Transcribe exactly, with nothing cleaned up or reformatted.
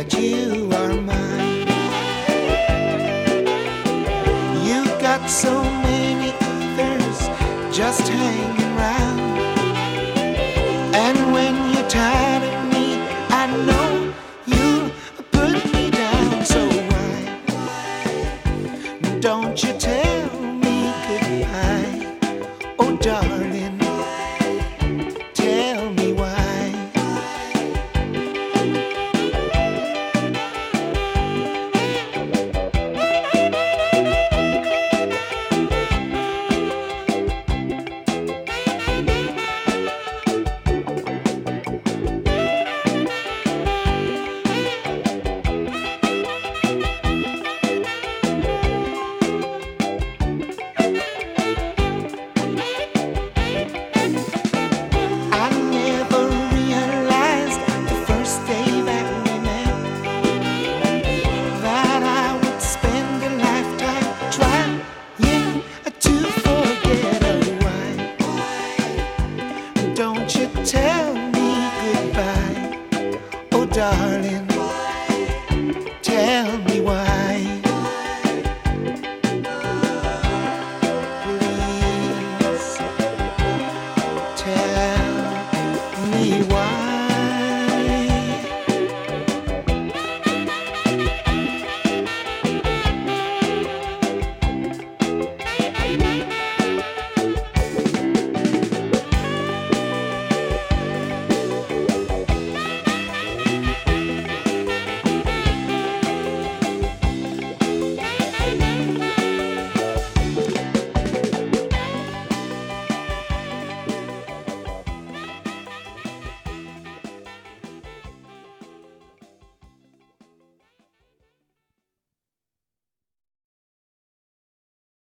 that you are mine. You got so many others just hanging round, and when you're tired of me, I know you'll put me down. So why don't you tell me goodbye? Oh darling, tell me why. Don't you tell me goodbye, oh darling, tell me.